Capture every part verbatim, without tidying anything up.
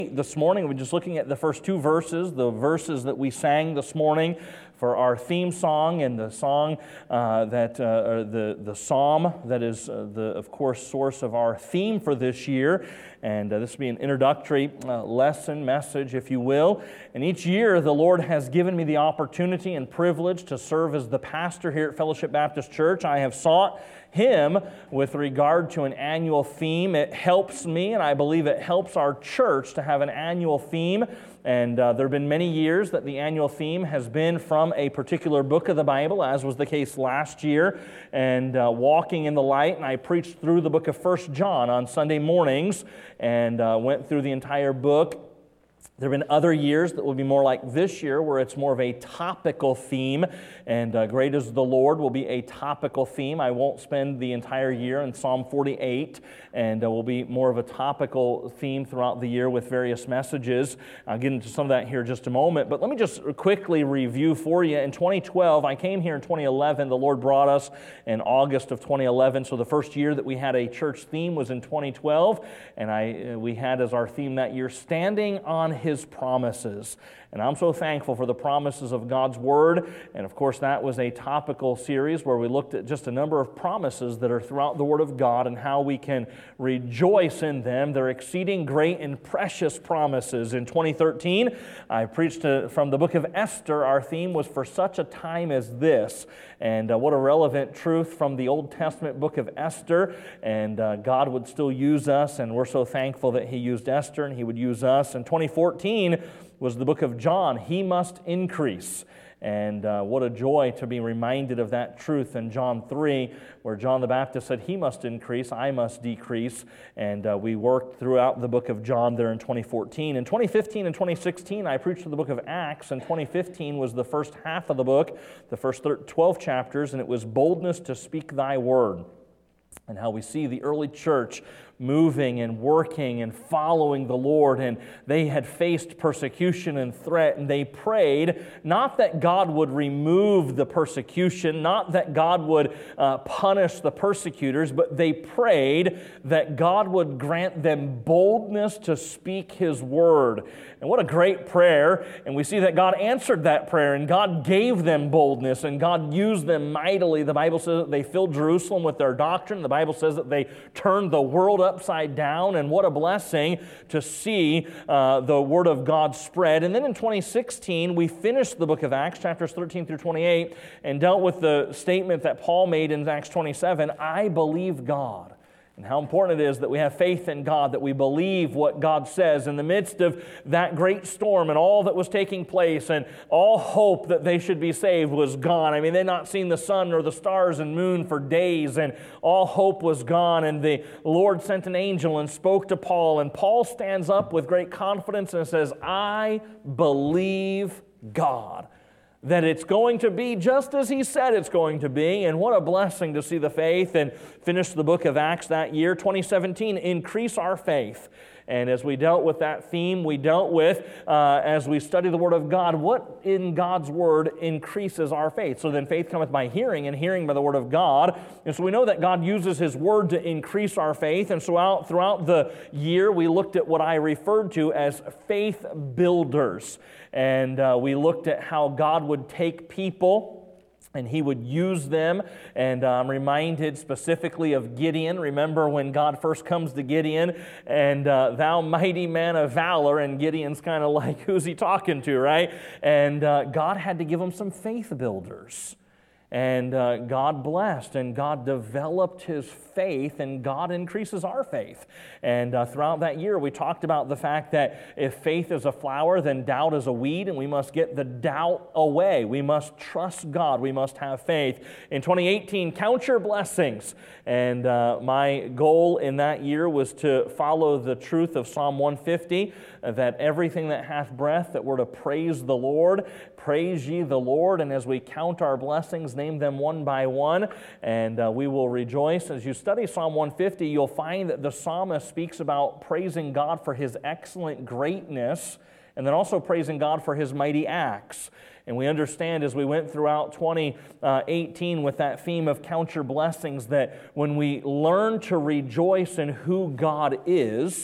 This morning, we're just looking at the first two verses, the verses that we sang this morning for our theme song and the song uh, that, uh, the, the psalm that is, uh, the, of course, source of our theme for this year. And uh, this will be an introductory uh, lesson, message, if you will. And each year, the Lord has given me the opportunity and privilege to serve as the pastor here at Fellowship Baptist Church. I have sought Him with regard to an annual theme. It helps me, and I believe it helps our church to have an annual theme. And uh, there have been many years that the annual theme has been from a particular book of the Bible, as was the case last year, and uh, walking in the light. And I preached through the book of First John on Sunday mornings and uh, went through the entire book. There have been other years that will be more like this year, where it's more of a topical theme, and uh, Great is the Lord will be a topical theme. I won't spend the entire year in Psalm forty-eight, and uh, will be more of a topical theme throughout the year with various messages. I'll get into some of that here in just a moment, but let me just quickly review for you. In twenty twelve, I came here in twenty eleven. The Lord brought us in August of twenty eleven, so the first year that we had a church theme was in twenty twelve, and I uh, we had as our theme that year, Standing on His His promises. And I'm so thankful for the promises of God's Word. And of course, that was a topical series where we looked at just a number of promises that are throughout the Word of God and how we can rejoice in them. They're exceeding great and precious promises. In twenty thirteen, I preached to, from the book of Esther. Our theme was For Such a Time as This. And uh, what a relevant truth from the Old Testament book of Esther. And uh, God would still use us, and we're so thankful that He used Esther and He would use us. In twenty fourteen was the book of John. He must increase. And uh, what a joy to be reminded of that truth in John three, where John the Baptist said, He must increase, I must decrease. And uh, we worked throughout the book of John there in twenty fourteen. In twenty fifteen and twenty sixteen, I preached the book of Acts, and twenty fifteen was the first half of the book, the first twelve chapters, and it was boldness to speak thy word. And how we see the early church moving and working and following the Lord, and they had faced persecution and threat, and they prayed not that God would remove the persecution, not that God would uh, punish the persecutors, but they prayed that God would grant them boldness to speak His word. And what a great prayer, and we see that God answered that prayer, and God gave them boldness, and God used them mightily. The Bible says that they filled Jerusalem with their doctrine. The Bible says that they turned the world up upside down, and what a blessing to see uh, the Word of God spread. And then in twenty sixteen, we finished the book of Acts, chapters thirteen through twenty-eight, and dealt with the statement that Paul made in Acts twenty-seven, I believe God. And how important it is that we have faith in God, that we believe what God says in the midst of that great storm and all that was taking place, and all hope that they should be saved was gone. I mean, they'd not seen the sun or the stars and moon for days, and all hope was gone. And the Lord sent an angel and spoke to Paul, and Paul stands up with great confidence and says, I believe God, that it's going to be just as He said it's going to be. And what a blessing to see the faith, and finish the book of Acts that year. twenty seventeen, increase our faith. And as we dealt with that theme, we dealt with, uh, as we study the Word of God, what in God's Word increases our faith. So then faith cometh by hearing, and hearing by the Word of God. And so we know that God uses His Word to increase our faith. And so out, throughout the year, we looked at what I referred to as faith builders. And uh, we looked at how God would take people and He would use them. And uh, I'm reminded specifically of Gideon. Remember when God first comes to Gideon, and uh, thou mighty man of valor, and Gideon's kind of like, who's he talking to, right? And uh, God had to give him some faith builders. And uh, God blessed, and God developed His faith, and God increases our faith. And uh, throughout that year, we talked about the fact that if faith is a flower, then doubt is a weed, and we must get the doubt away. We must trust God. We must have faith. In twenty eighteen, count your blessings. And uh, my goal in that year was to follow the truth of Psalm one fifty, uh, that everything that hath breath, that we're to praise the Lord. Praise ye the Lord. And as we count our blessings, name them one by one, and uh, we will rejoice. As you study Psalm one fifty, you'll find that the psalmist speaks about praising God for His excellent greatness, and then also praising God for His mighty acts. And we understand as we went throughout twenty eighteen with that theme of count your blessings, that when we learn to rejoice in who God is,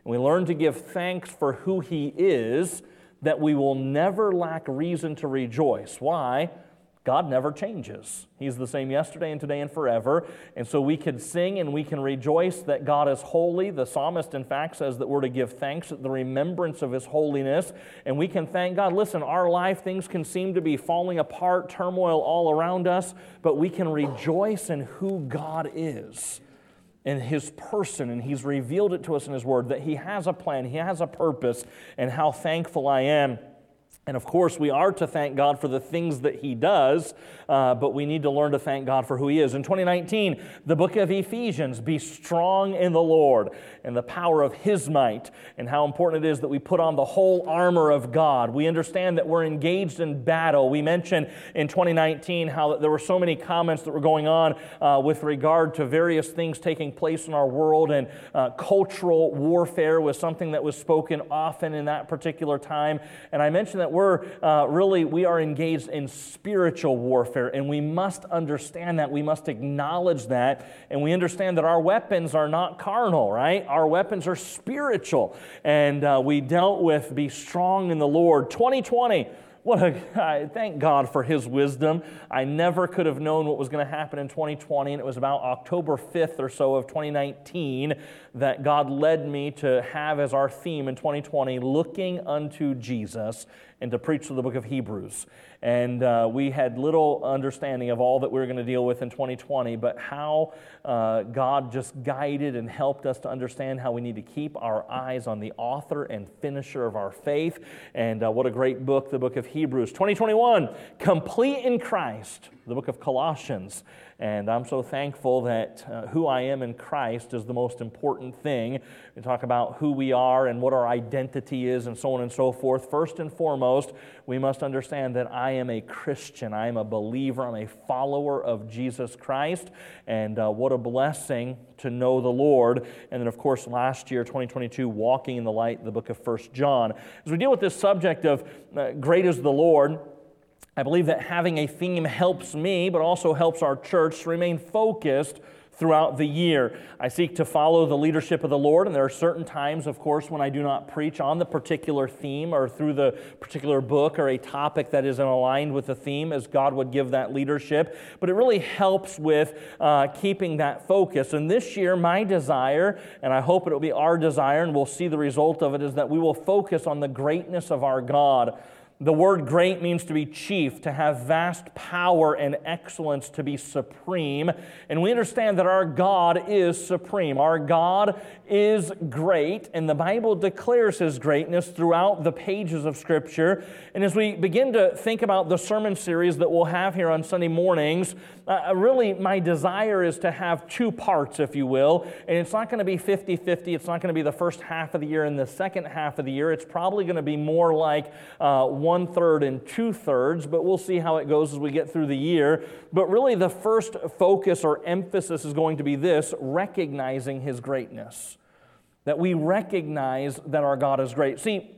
and we learn to give thanks for who He is, that we will never lack reason to rejoice. Why? God never changes. He's the same yesterday and today and forever. And so we can sing and we can rejoice that God is holy. The psalmist, in fact, says that we're to give thanks at the remembrance of His holiness. And we can thank God. Listen, our life, things can seem to be falling apart, turmoil all around us, but we can rejoice in who God is, in His person, and He's revealed it to us in His Word, that He has a plan, He has a purpose, and how thankful I am. And of course, we are to thank God for the things that He does, uh, but we need to learn to thank God for who He is. In twenty nineteen, the book of Ephesians, be strong in the Lord and the power of His might, and how important it is that we put on the whole armor of God. We understand that we're engaged in battle. We mentioned in twenty nineteen how there were so many comments that were going on uh, with regard to various things taking place in our world, and uh, cultural warfare was something that was spoken often in that particular time. And I mentioned that we're uh, really, we are engaged in spiritual warfare, and we must understand that. We must acknowledge that, and we understand that our weapons are not carnal, right? Our weapons are spiritual, and uh, we dealt with be strong in the Lord. twenty twenty, what a, I thank God for His wisdom. I never could have known what was going to happen in twenty twenty, and it was about October fifth or so of twenty nineteen that God led me to have as our theme in twenty twenty, looking unto Jesus, and to preach through the book of Hebrews. And uh, we had little understanding of all that we were going to deal with in twenty twenty, but how uh, God just guided and helped us to understand how we need to keep our eyes on the author and finisher of our faith. And uh, what a great book, the book of Hebrews. twenty twenty-one, complete in Christ, the book of Colossians. And I'm so thankful that uh, who I am in Christ is the most important thing. We talk about who we are and what our identity is and so on and so forth. First and foremost, we must understand that I am a Christian. I am a believer. I'm a follower of Jesus Christ. And uh, what a blessing to know the Lord. And then, of course, last year, twenty twenty-two, walking in the light, the book of First John. As we deal with this subject of uh, great is the Lord, I believe that having a theme helps me, but also helps our church to remain focused throughout the year. I seek to follow the leadership of the Lord, and there are certain times, of course, when I do not preach on the particular theme or through the particular book or a topic that isn't aligned with the theme as God would give that leadership. But it really helps with uh, keeping that focus. And this year, my desire, and I hope it will be our desire, and we'll see the result of it, is that we will focus on the greatness of our God. The word great means to be chief, to have vast power and excellence, to be supreme. And we understand that our God is supreme. Our God is great, and the Bible declares His greatness throughout the pages of Scripture. And as we begin to think about the sermon series that we'll have here on Sunday mornings, uh, really my desire is to have two parts, if you will. And it's not going to be fifty-fifty. It's not going to be the first half of the year and the second half of the year. It's probably going to be more like uh, one-third and two-thirds, but we'll see how it goes as we get through the year. But really the first focus or emphasis is going to be this: recognizing His greatness. That we recognize that our God is great. See,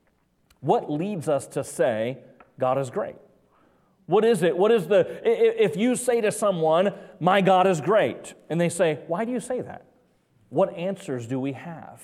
what leads us to say God is great? What is it? What is the, if you say to someone, my God is great, and they say, why do you say that? What answers do we have?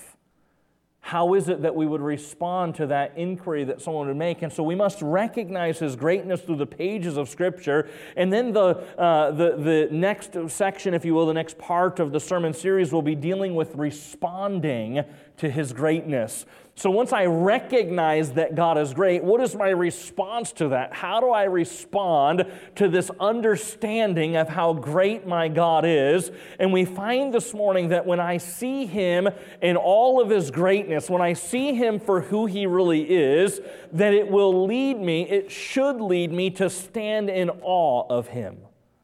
How is it that we would respond to that inquiry that someone would make? And so we must recognize His greatness through the pages of Scripture. And then the, uh, the, the next section, if you will, the next part of the sermon series will be dealing with responding to His greatness. So once I recognize that God is great, what is my response to that? How do I respond to this understanding of how great my God is? And we find this morning that when I see Him in all of His greatness, when I see Him for who He really is, that it will lead me, it should lead me to stand in awe of Him.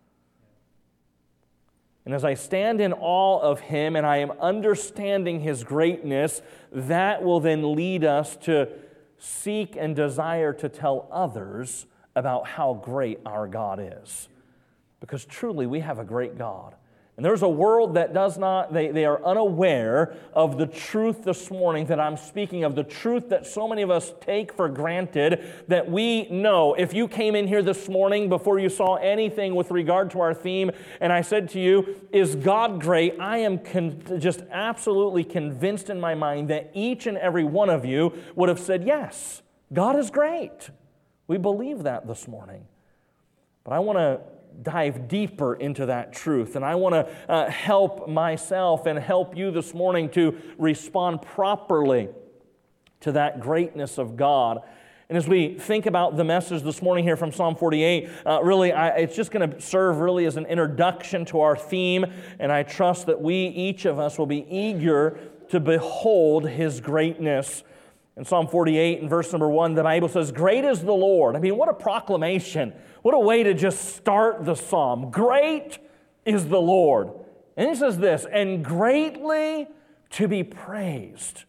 And as I stand in awe of Him and I am understanding His greatness, that will then lead us to seek and desire to tell others about how great our God is. Because truly we have a great God. And there's a world that does not, they, they are unaware of the truth this morning that I'm speaking of, the truth that so many of us take for granted, that we know. If you came in here this morning before you saw anything with regard to our theme, and I said to you, is God great? I am con- just absolutely convinced in my mind that each and every one of you would have said, yes, God is great. We believe that this morning. But I want to dive deeper into that truth, and I want to uh, help myself and help you this morning to respond properly to that greatness of God. And as we think about the message this morning here from Psalm forty-eight, uh, really, I, it's just going to serve really as an introduction to our theme, and I trust that we, each of us, will be eager to behold His greatness. In Psalm forty-eight, in verse number one, the Bible says, "Great is the Lord." I mean, what a proclamation. What a way to just start the psalm. Great is the Lord. And he says this, "and greatly to be praised."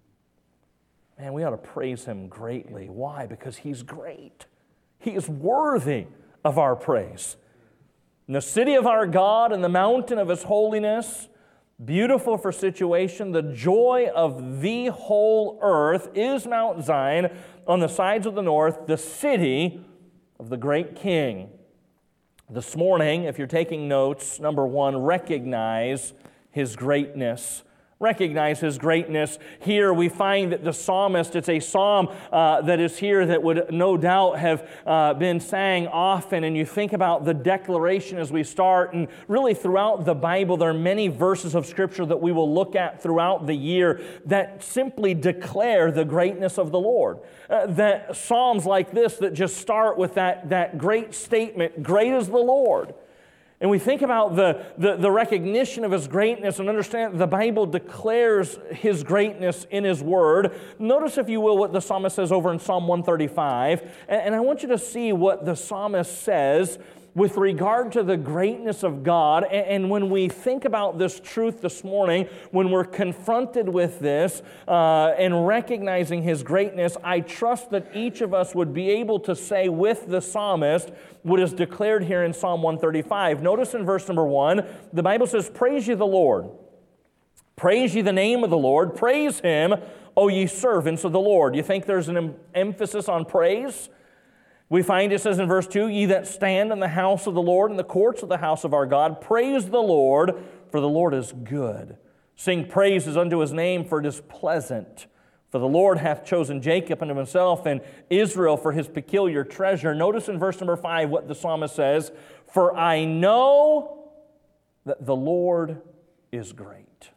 Man, we ought to praise Him greatly. Why? Because He's great. He is worthy of our praise. In the city of our God and the mountain of His holiness, beautiful for situation, the joy of the whole earth is Mount Zion on the sides of the north, the city of the great King. This morning, if you're taking notes, number one, recognize His greatness. Recognize His greatness. Here we find that the psalmist, it's a psalm uh, that is here that would no doubt have uh, been sang often. And you think about the declaration as we start, and really throughout the Bible, there are many verses of Scripture that we will look at throughout the year that simply declare the greatness of the Lord. Uh, that psalms like this that just start with that, that great statement, "Great is the Lord." And we think about the, the, the recognition of His greatness and understand that the Bible declares His greatness in His Word. Notice, if you will, what the psalmist says over in Psalm one thirty-five. And, and I want you to see what the psalmist says with regard to the greatness of God. And, and when we think about this truth this morning, when we're confronted with this uh, and recognizing His greatness, I trust that each of us would be able to say with the psalmist what is declared here in Psalm one thirty-five. Notice in verse number one, the Bible says, "Praise ye the Lord. Praise ye the name of the Lord. Praise Him, O ye servants of the Lord." You think there's an em- emphasis on praise? We find it says in verse two, "Ye that stand in the house of the Lord, in the courts of the house of our God, praise the Lord, for the Lord is good. Sing praises unto His name, for it is pleasant. For the Lord hath chosen Jacob unto Himself, and Israel for His peculiar treasure." Notice in verse number five what the psalmist says, "For I know that the Lord is great,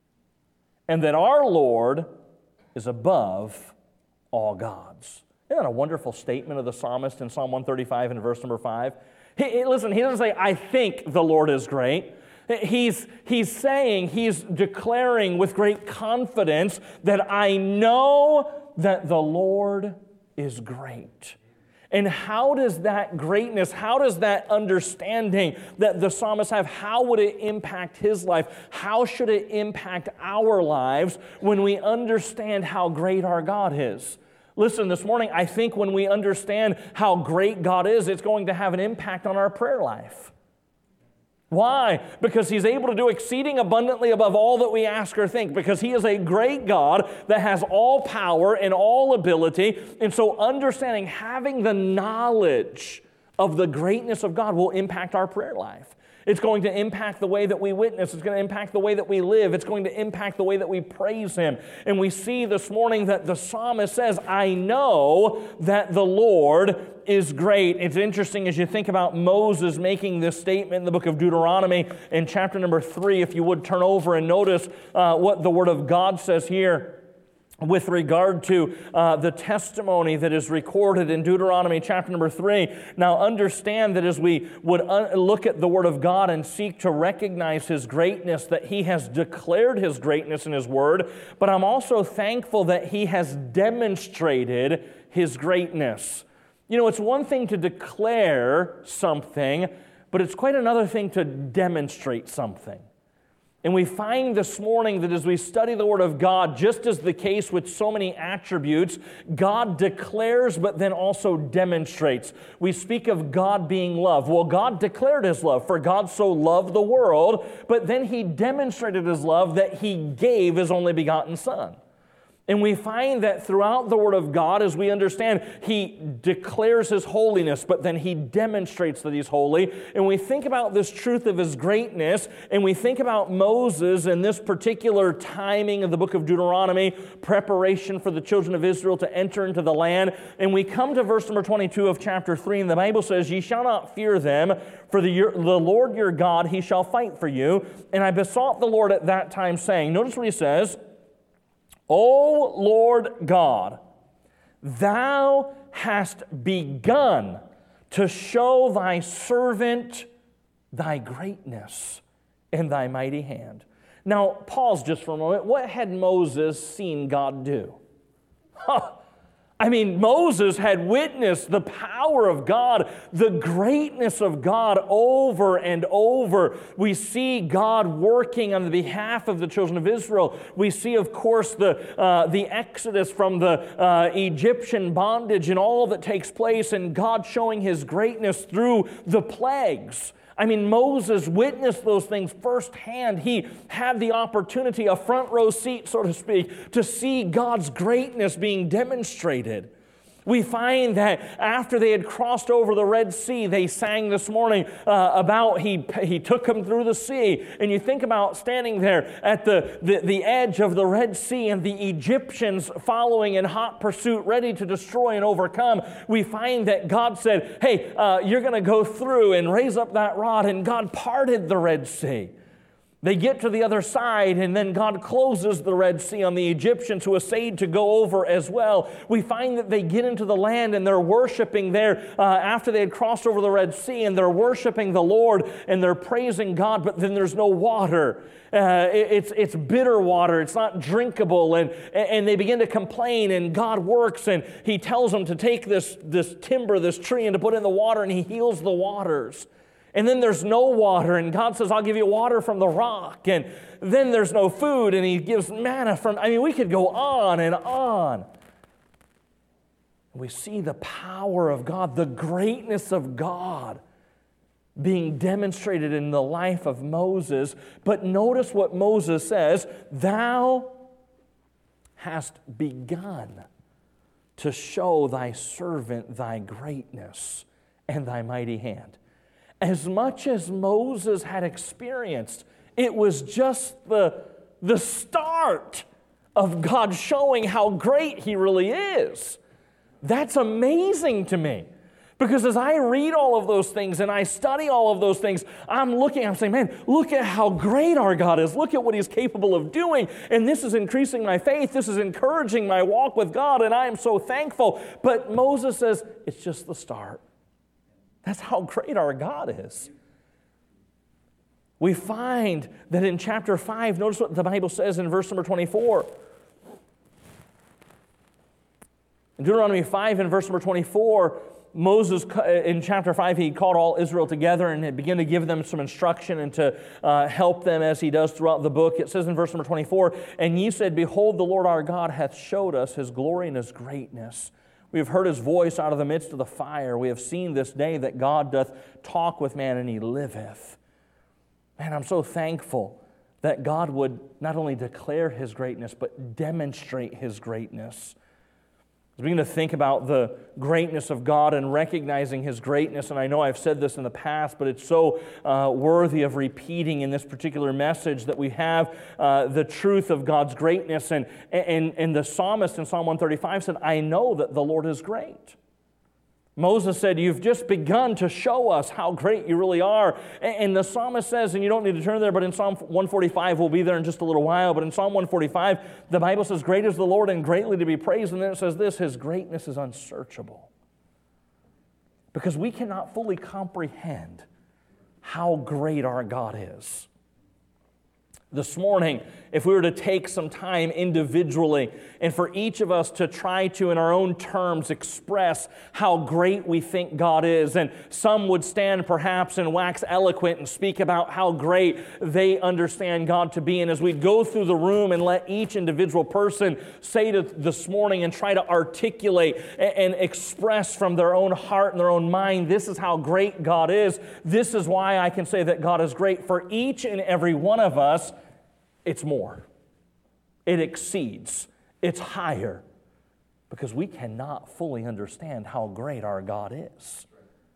and that our Lord is above all gods." Isn't that a wonderful statement of the psalmist in Psalm one thirty-five and verse number five? He, he, listen, he doesn't say, "I think the Lord is great." He's, he's saying, he's declaring with great confidence that I know that the Lord is great. And how does that greatness, how does that understanding that the psalmist have, how would it impact his life? How should it impact our lives when we understand how great our God is? Listen, this morning, I think when we understand how great God is, it's going to have an impact on our prayer life. Why? Because He's able to do exceeding abundantly above all that we ask or think. Because He is a great God that has all power and all ability. And so understanding, having the knowledge of the greatness of God will impact our prayer life. It's going to impact the way that we witness. It's going to impact the way that we live. It's going to impact the way that we praise Him. And we see this morning that the psalmist says, "I know that the Lord is great." It's interesting as you think about Moses making this statement in the book of Deuteronomy in chapter number three. If you would turn over and notice uh, what the Word of God says here with regard to uh, the testimony that is recorded in Deuteronomy chapter number three. Now understand that as we would un- look at the Word of God and seek to recognize His greatness, that He has declared His greatness in His Word, but I'm also thankful that He has demonstrated His greatness. You know, it's one thing to declare something, but it's quite another thing to demonstrate something. And we find this morning that as we study the Word of God, just as the case with so many attributes, God declares but then also demonstrates. We speak of God being love. Well, God declared His love, for God so loved the world, but then He demonstrated His love that He gave His only begotten Son. And we find that throughout the Word of God, as we understand, He declares His holiness, but then He demonstrates that He's holy. And we think about this truth of His greatness, and we think about Moses and this particular timing of the book of Deuteronomy, preparation for the children of Israel to enter into the land. And we come to verse number twenty-two of chapter three, and the Bible says, "Ye shall not fear them, for the, the Lord your God, He shall fight for you. And I besought the Lord at that time, saying," notice what He says, "O Lord God, Thou hast begun to show Thy servant Thy greatness and Thy mighty hand." Now, pause just for a moment. What had Moses seen God do? Huh. I mean, Moses had witnessed the power of God, the greatness of God over and over. We see God working on the behalf of the children of Israel. We see, of course, the, uh, the exodus from the uh, Egyptian bondage and all that takes place, and God showing His greatness through the plagues. I mean, Moses witnessed those things firsthand. He had the opportunity, a front row seat, so to speak, to see God's greatness being demonstrated. We find that after they had crossed over the Red Sea, they sang this morning uh, about he, he took them through the sea. And you think about standing there at the, the, the edge of the Red Sea and the Egyptians following in hot pursuit, ready to destroy and overcome. We find that God said, hey, uh, you're going to go through and raise up that rod. And God parted the Red Sea. They get to the other side, and then God closes the Red Sea on the Egyptians who essayed to go over as well. We find that they get into the land, and they're worshiping there uh, after they had crossed over the Red Sea, and they're worshiping the Lord, and they're praising God, but then there's no water. Uh, it, it's, it's bitter water. It's not drinkable, and, and they begin to complain, and God works, and He tells them to take this, this timber, this tree, and to put it in the water, and He heals the waters. And then there's no water, and God says, I'll give you water from the rock. And then there's no food, and He gives manna from, I mean, we could go on and on. We see the power of God, the greatness of God being demonstrated in the life of Moses. But notice what Moses says, "Thou hast begun to show Thy servant Thy greatness and Thy mighty hand." As much as Moses had experienced, it was just the, the start of God showing how great He really is. That's amazing to me. Because as I read all of those things and I study all of those things, I'm looking, I'm saying, man, look at how great our God is. Look at what He's capable of doing. And this is increasing my faith. This is encouraging my walk with God, and I am so thankful. But Moses says, it's just the start. That's how great our God is. We find that in chapter five, notice what the Bible says in verse number twenty-four. In Deuteronomy five and verse number twenty-four, Moses, in chapter five, he called all Israel together and began to give them some instruction and to uh, help them as he does throughout the book. It says in verse number twenty-four, "And ye said, Behold, the Lord our God hath showed us His glory and His greatness. We have heard His voice out of the midst of the fire. We have seen this day that God doth talk with man, and He liveth." Man, I'm so thankful that God would not only declare His greatness, but demonstrate His greatness. As we begin to think about the greatness of God and recognizing His greatness, and I know I've said this in the past, but it's so uh, worthy of repeating in this particular message that we have uh, the truth of God's greatness. And, and, and the psalmist in Psalm one thirty-five said, "I know that the Lord is great." Moses said, "You've just begun to show us how great you really are." And the psalmist says, and you don't need to turn there, but in Psalm one forty-five, we'll be there in just a little while, but in Psalm one forty-five, the Bible says, "Great is the Lord and greatly to be praised." And then it says this, His greatness is unsearchable. Because we cannot fully comprehend how great our God is. This morning, if we were to take some time individually and for each of us to try to, in our own terms, express how great we think God is, and some would stand perhaps and wax eloquent and speak about how great they understand God to be, and as we go through the room and let each individual person say to this morning and try to articulate and express from their own heart and their own mind, this is how great God is, this is why I can say that God is great. For each and every one of us, it's more. It exceeds. It's higher. Because we cannot fully understand how great our God is.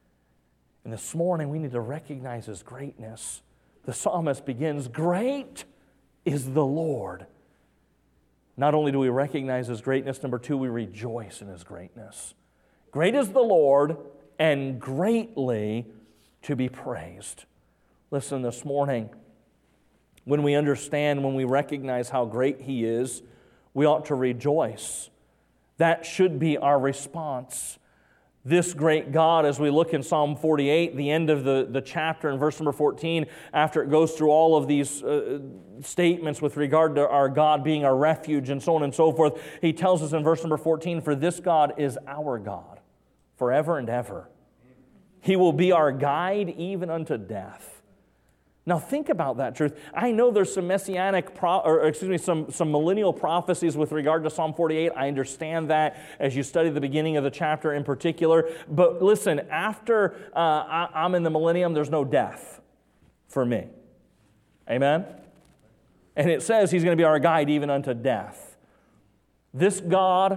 And this morning we need to recognize His greatness. The psalmist begins, "Great is the Lord." Not only do we recognize His greatness, number two, we rejoice in His greatness. Great is the Lord and greatly to be praised. Listen, this morning, when we understand, when we recognize how great He is, we ought to rejoice. That should be our response. This great God, as we look in Psalm forty-eight, the end of the, the chapter in verse number fourteen, after it goes through all of these uh, statements with regard to our God being our refuge and so on and so forth, He tells us in verse number fourteen, "For this God is our God forever and ever. He will be our guide even unto death." Now think about that truth. I know there's some messianic, pro, or excuse me, some, some millennial prophecies with regard to Psalm forty-eight. I understand that as you study the beginning of the chapter in particular. But listen, after uh, I, I'm in the millennium, there's no death for me. Amen? And it says He's going to be our guide even unto death. This God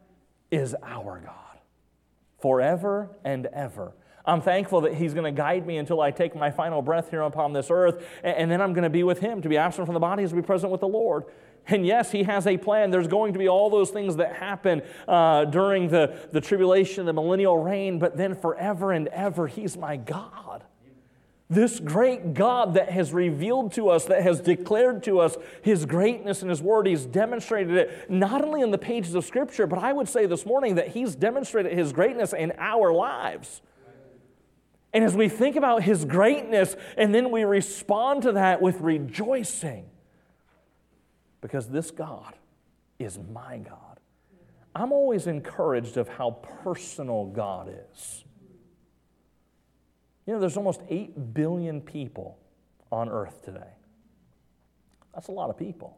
is our God forever and ever. I'm thankful that He's going to guide me until I take my final breath here upon this earth, and then I'm going to be with Him. To be absent from the body is to be present with the Lord. And yes, He has a plan. There's going to be all those things that happen uh, during the, the tribulation, the millennial reign, but then forever and ever, He's my God. This great God that has revealed to us, that has declared to us His greatness in His Word, He's demonstrated it not only in the pages of Scripture, but I would say this morning that He's demonstrated His greatness in our lives. And as we think about His greatness, and then we respond to that with rejoicing, because this God is my God. I'm always encouraged of how personal God is. You know, there's almost eight billion people on earth today. That's a lot of people.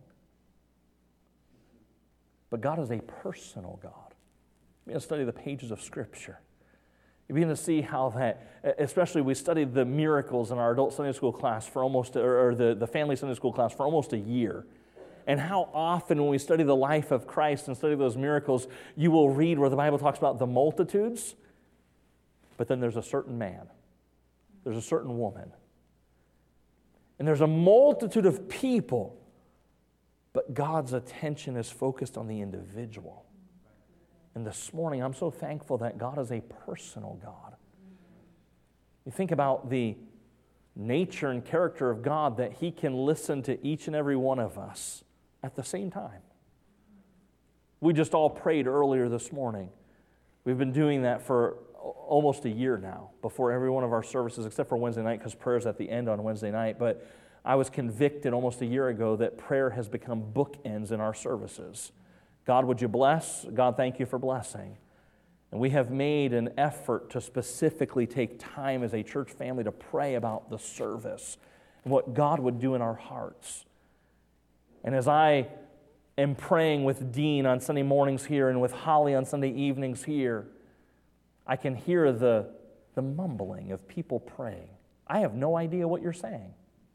But God is a personal God. We're going to study the pages of Scripture. You begin to see how that, especially we studied the miracles in our adult Sunday school class for almost, or the, the family Sunday school class for almost a year. And how often when we study the life of Christ and study those miracles, you will read where the Bible talks about the multitudes, but then there's a certain man, there's a certain woman, and there's a multitude of people, but God's attention is focused on the individual. And this morning, I'm so thankful that God is a personal God. You think about the nature and character of God, that He can listen to each and every one of us at the same time. We just all prayed earlier this morning. We've been doing that for almost a year now, before every one of our services, except for Wednesday night, because prayer's at the end on Wednesday night. But I was convicted almost a year ago that prayer has become bookends in our services. God, would you bless? God, thank you for blessing. And we have made an effort to specifically take time as a church family to pray about the service and what God would do in our hearts. And as I am praying with Dean on Sunday mornings here and with Holly on Sunday evenings here, I can hear the, the mumbling of people praying. I have no idea what you're saying,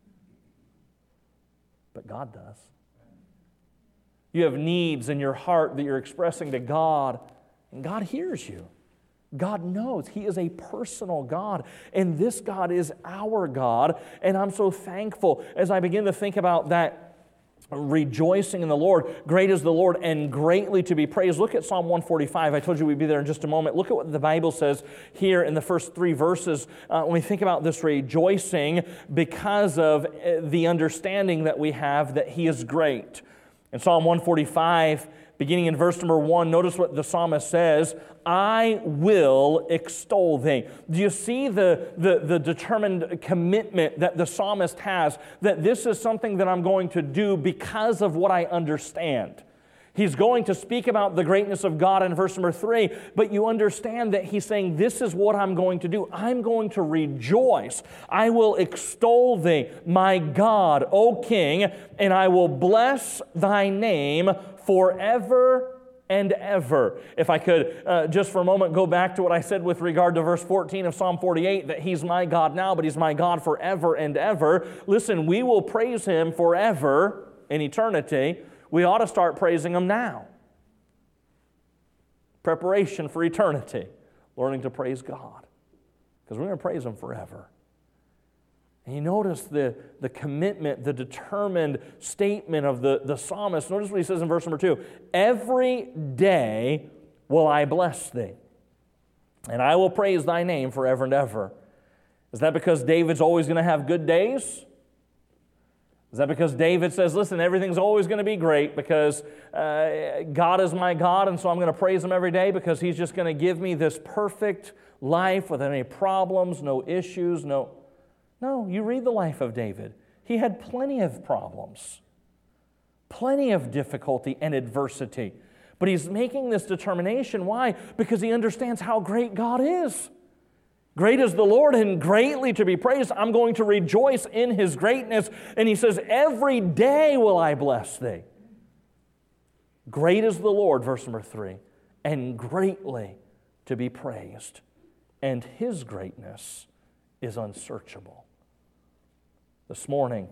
but God does. You have needs in your heart that you're expressing to God, and God hears you. God knows. He is a personal God, and this God is our God, and I'm so thankful as I begin to think about that rejoicing in the Lord. Great is the Lord and greatly to be praised. Look at Psalm one forty-five. I told you we'd be there in just a moment. Look at what the Bible says here in the first three verses uh, when we think about this rejoicing because of the understanding that we have that He is great. In Psalm one forty-five, Beginning in verse number one, notice what the psalmist says, I will extol thee. Do you see the, the, the determined commitment that the psalmist has, that this is something that I'm going to do because of what I understand? He's going to speak about the greatness of God in verse number three, but you understand that he's saying, this is what I'm going to do. I'm going to rejoice. I will extol thee, my God, O King, and I will bless thy name forever and ever. If I could uh, just for a moment go back to what I said with regard to verse fourteen of Psalm forty-eight, that he's my God now, but he's my God forever and ever. Listen, we will praise him forever in eternity. We ought to start praising him now. Preparation for eternity. Learning to praise God. Because we're going to praise him forever. And you notice the, the commitment, the determined statement of the, the psalmist. Notice what he says in verse number two. Every day will I bless thee, and I will praise thy name forever and ever. Is that because David's always going to have good days? Is that because David says, listen, everything's always going to be great because uh, God is my God, and so I'm going to praise him every day because he's just going to give me this perfect life without any problems, no issues, no... No, you read the life of David. He had plenty of problems, plenty of difficulty and adversity. But he's making this determination. Why? Because he understands how great God is. Great is the Lord and greatly to be praised. I'm going to rejoice in his greatness. And he says, every day will I bless thee. Great is the Lord, verse number three, and greatly to be praised. And his greatness is unsearchable. This morning,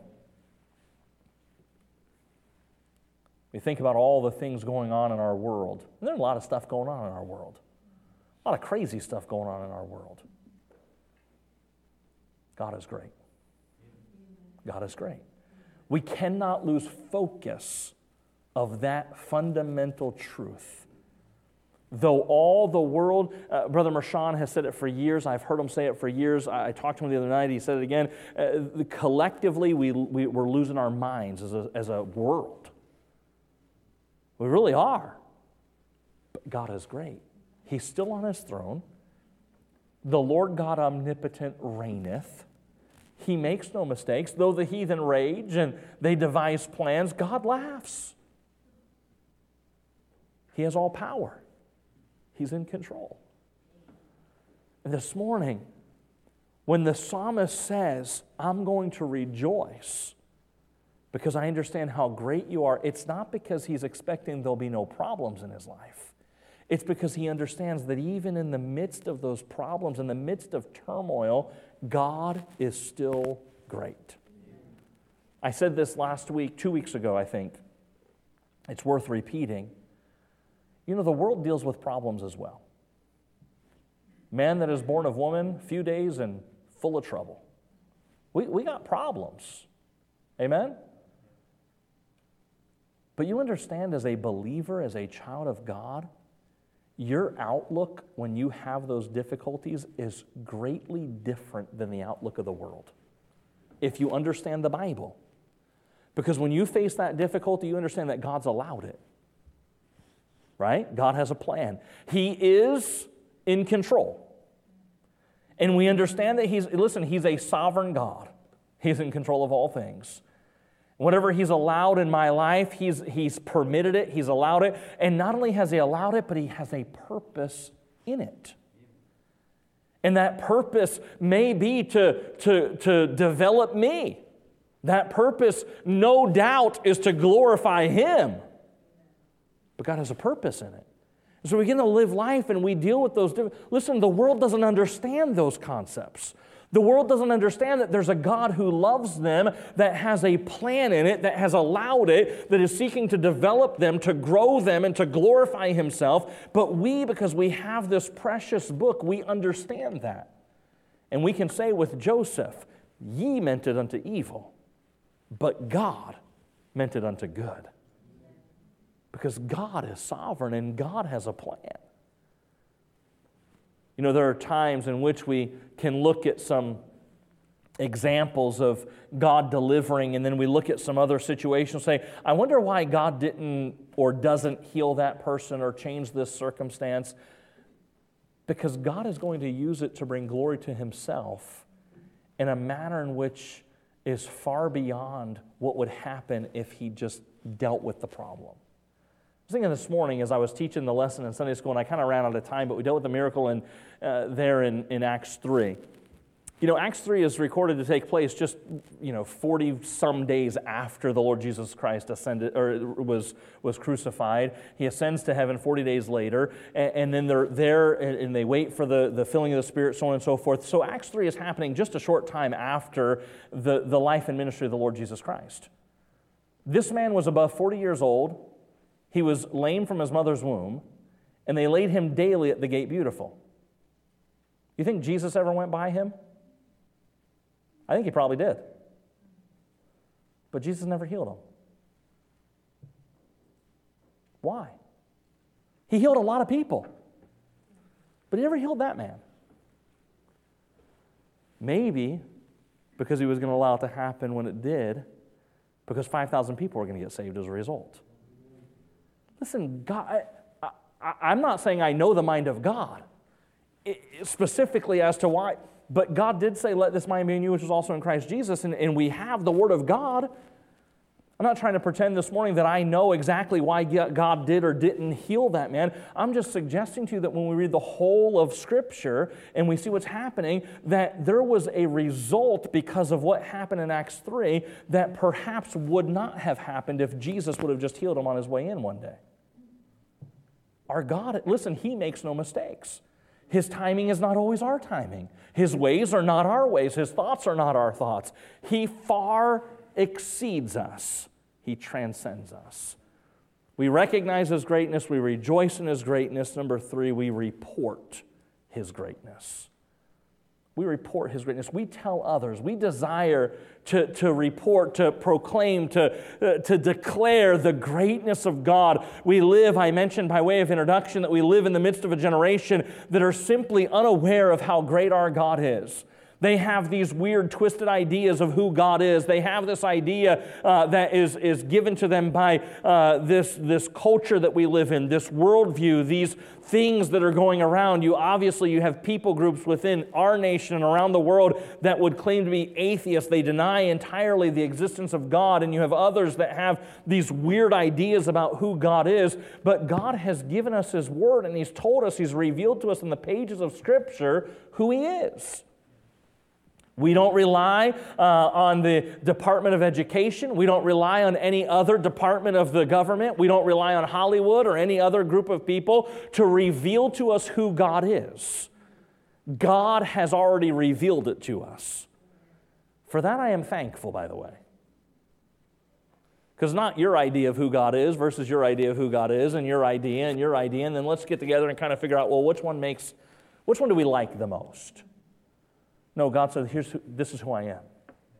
we think about all the things going on in our world. And there's a lot of stuff going on in our world. A lot of crazy stuff going on in our world. God is great. God is great. We cannot lose focus of that fundamental truth. Though all the world, uh, Brother Mershon has said it for years, I've heard him say it for years, I, I talked to him the other night, he said it again, uh, collectively we, we, we're losing our minds as a, as a world. We really are. But God is great. He's still on his throne. The Lord God omnipotent reigneth. He makes no mistakes. Though the heathen rage and they devise plans, God laughs. He has all power. He's in control. And this morning, when the psalmist says, I'm going to rejoice because I understand how great you are, it's not because he's expecting there'll be no problems in his life. It's because he understands that even in the midst of those problems, in the midst of turmoil, God is still great. I said this last week, two weeks ago, I think. It's worth repeating. You know, the world deals with problems as well. Man that is born of woman, few days and full of trouble. We, we got problems. Amen? But you understand, as a believer, as a child of God, your outlook when you have those difficulties is greatly different than the outlook of the world. If you understand the Bible. Because when you face that difficulty, you understand that God's allowed it. Right? God has a plan. He is in control. And we understand that he's, listen, he's a sovereign God. He's in control of all things. Whatever he's allowed in my life, he's, he's permitted it, he's allowed it. And not only has he allowed it, but he has a purpose in it. And that purpose may be to, to, to develop me. That purpose, no doubt, is to glorify him. But God has a purpose in it. So we begin to live life and we deal with those. Listen, the world doesn't understand those concepts. The world doesn't understand that there's a God who loves them, that has a plan in it, that has allowed it, that is seeking to develop them, to grow them, and to glorify himself. But we, because we have this precious book, we understand that. And we can say with Joseph, ye meant it unto evil, but God meant it unto good. Because God is sovereign and God has a plan. You know, there are times in which we can look at some examples of God delivering, and then we look at some other situations, say, I wonder why God didn't or doesn't heal that person or change this circumstance. Because God is going to use it to bring glory to Himself in a manner in which is far beyond what would happen if He just dealt with the problem. I was thinking this morning as I was teaching the lesson in Sunday school, and I kind of ran out of time, but we dealt with the miracle in, uh, there in, in Acts three. You know, Acts three is recorded to take place just, you know, forty-some days after the Lord Jesus Christ ascended or was was crucified. He ascends to heaven forty days later, and, and then they're there and they wait for the, the filling of the Spirit, so on and so forth. So Acts three is happening just a short time after the, the life and ministry of the Lord Jesus Christ. This man was above forty years old. He was lame from his mother's womb, and they laid him daily at the gate beautiful. You think Jesus ever went by him? I think he probably did. But Jesus never healed him. Why? He healed a lot of people. But he never healed that man. Maybe because he was going to allow it to happen when it did, because five thousand people were going to get saved as a result. Listen, God, I, I, I'm not saying I know the mind of God, it, specifically as to why. But God did say, let this mind be in you, which is also in Christ Jesus, and, and we have the Word of God. I'm not trying to pretend this morning that I know exactly why God did or didn't heal that man. I'm just suggesting to you that when we read the whole of Scripture and we see what's happening, that there was a result because of what happened in Acts three that perhaps would not have happened if Jesus would have just healed him on his way in one day. Our God, listen, He makes no mistakes. His timing is not always our timing. His ways are not our ways. His thoughts are not our thoughts. He far exceeds us. He transcends us. We recognize His greatness. We rejoice in His greatness. Number three, we report His greatness. We report His greatness. We tell others. We desire to, to report, to proclaim, to, uh, to declare the greatness of God. We live, I mentioned by way of introduction, that we live in the midst of a generation that are simply unaware of how great our God is. They have these weird, twisted ideas of who God is. They have this idea uh, that is, is given to them by uh, this, this culture that we live in, this worldview, these things that are going around. You obviously, you have people groups within our nation and around the world that would claim to be atheists. They deny entirely the existence of God, and you have others that have these weird ideas about who God is. But God has given us His Word, and He's told us, He's revealed to us in the pages of Scripture who He is. We don't rely uh, on the Department of Education. We don't rely on any other department of the government. We don't rely on Hollywood or any other group of people to reveal to us who God is. God has already revealed it to us. For that I am thankful, by the way. Because not your idea of who God is versus your idea of who God is, and your idea and your idea, and then let's get together and kind of figure out, well, which one makes, which one do we like the most? No, God said, Here's who, this is who I am.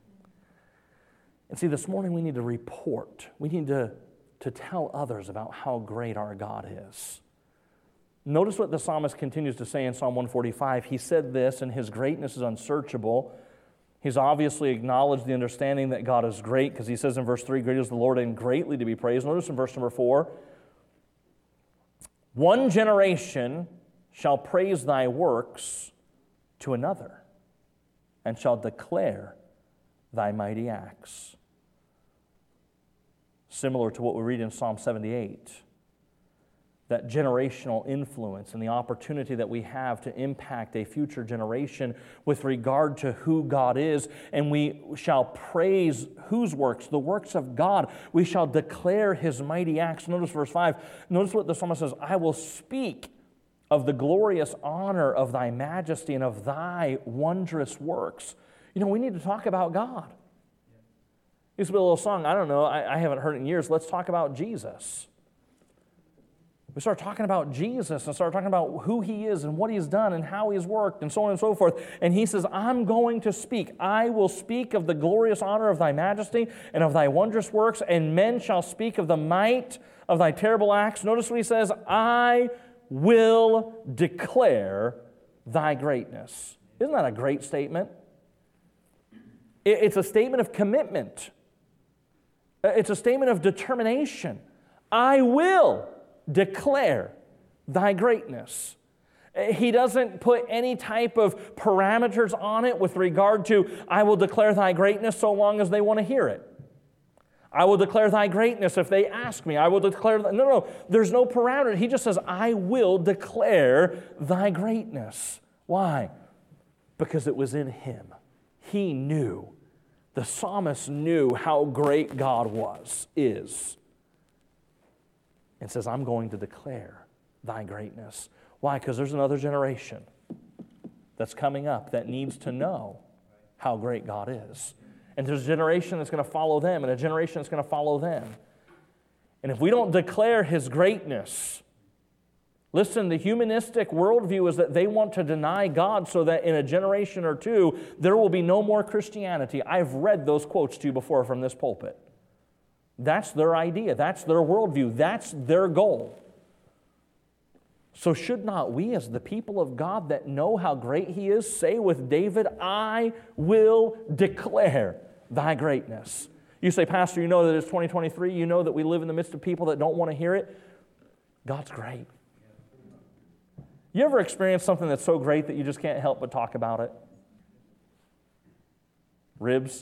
And see, this morning we need to report. We need to, to tell others about how great our God is. Notice what the psalmist continues to say in Psalm one forty-five. He said this, and His greatness is unsearchable. He's obviously acknowledged the understanding that God is great, because he says in verse three, great is the Lord and greatly to be praised. Notice in verse number four, one generation shall praise thy works to another, and shall declare thy mighty acts. Similar to what we read in Psalm seventy-eight, that generational influence and the opportunity that we have to impact a future generation with regard to who God is, and we shall praise whose works? The works of God. We shall declare His mighty acts. Notice verse five. Notice what the psalmist says, I will speak of the glorious honor of thy majesty and of thy wondrous works. You know, we need to talk about God. Used to be a little song, I don't know, I, I haven't heard it in years, let's talk about Jesus. We start talking about Jesus and start talking about who He is and what He's done and how He's worked and so on and so forth. And He says, I'm going to speak. I will speak of the glorious honor of thy majesty and of thy wondrous works, and men shall speak of the might of thy terrible acts. Notice what He says, I will declare thy greatness. Isn't that a great statement? It's a statement of commitment. It's a statement of determination. I will declare thy greatness. He doesn't put any type of parameters on it with regard to, I will declare thy greatness so long as they want to hear it. I will declare thy greatness if they ask me. I will declare, no, no, there's no parameter. He just says, I will declare thy greatness. Why? Because it was in him. He knew. The psalmist knew how great God was, is. And says, I'm going to declare thy greatness. Why? Because there's another generation that's coming up that needs to know how great God is. And there's a generation that's going to follow them, and a generation that's going to follow them. And if we don't declare his greatness, listen, the humanistic worldview is that they want to deny God so that in a generation or two, there will be no more Christianity. I've read those quotes to you before from this pulpit. That's their idea. That's their worldview. That's their goal. So should not we, as the people of God that know how great he is, say with David, I will declare thy greatness. You say, Pastor, you know that it's twenty twenty-three. You know that we live in the midst of people that don't want to hear it. God's great. You ever experience something that's so great that you just can't help but talk about it? Ribs?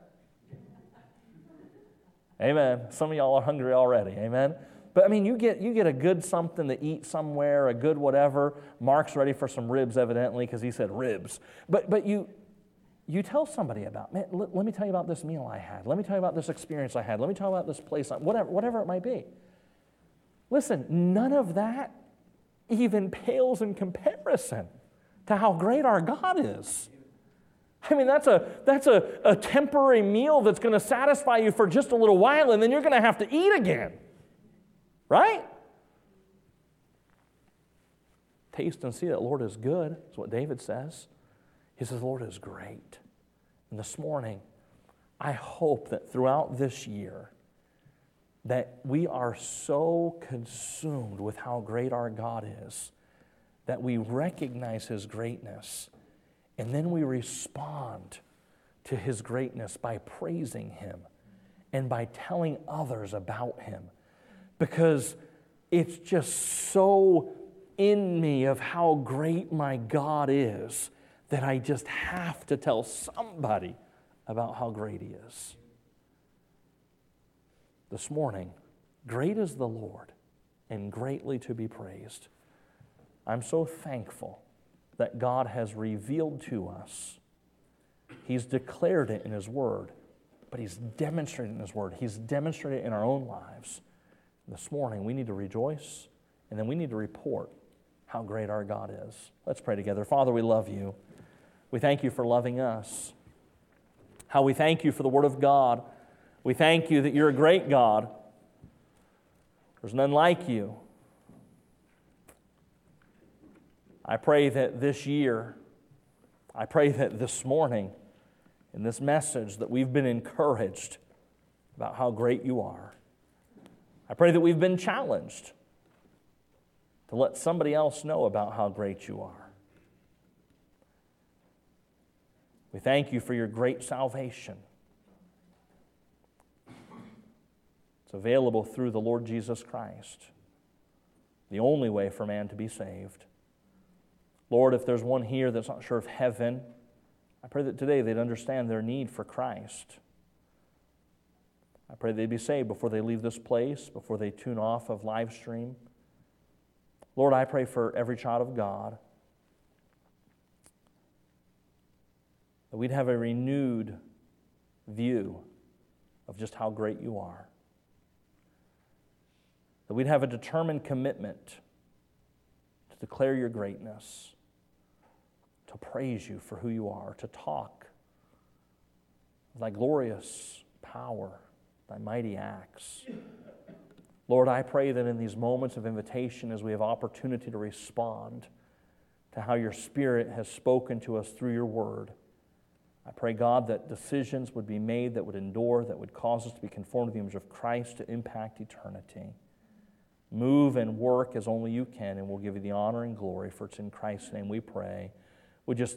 Amen. Some of y'all are hungry already. Amen. But I mean, you get you get a good something to eat somewhere, a good whatever. Mark's ready for some ribs, evidently, because he said ribs. But but you you tell somebody about, man, let, let me tell you about this meal I had. Let me tell you about this experience I had. Let me tell you about this place, whatever, whatever it might be. Listen, none of that even pales in comparison to how great our God is. I mean, that's a that's a, a temporary meal that's going to satisfy you for just a little while, and then you're going to have to eat again. Right? Taste and see that the Lord is good. That's what David says. He says, the Lord is great. And this morning, I hope that throughout this year, that we are so consumed with how great our God is, that we recognize his greatness, and then we respond to his greatness by praising him and by telling others about him. Because it's just so in me of how great my God is that I just have to tell somebody about how great he is. This morning, great is the Lord and greatly to be praised. I'm so thankful that God has revealed to us. He's declared it in his word, but he's demonstrated it in his word. He's demonstrated it in our own lives. This morning, we need to rejoice, and then we need to report how great our God is. Let's pray together. Father, we love you. We thank you for loving us. How we thank you for the Word of God. We thank you that you're a great God. There's none like you. I pray that this year, I pray that this morning, in this message, that we've been encouraged about how great you are. I pray that we've been challenged to let somebody else know about how great you are. We thank you for your great salvation. It's available through the Lord Jesus Christ, the only way for man to be saved. Lord, if there's one here that's not sure of heaven, I pray that today they'd understand their need for Christ. I pray they'd be saved before they leave this place, before they tune off of live stream. Lord, I pray for every child of God that we'd have a renewed view of just how great you are. That we'd have a determined commitment to declare your greatness, to praise you for who you are, to talk of thy glorious power, thy mighty acts. Lord, I pray that in these moments of invitation, as we have opportunity to respond to how your Spirit has spoken to us through your word, I pray, God, that decisions would be made that would endure, that would cause us to be conformed to the image of Christ to impact eternity. Move and work as only you can, and we'll give you the honor and glory, for it's in Christ's name we pray. We just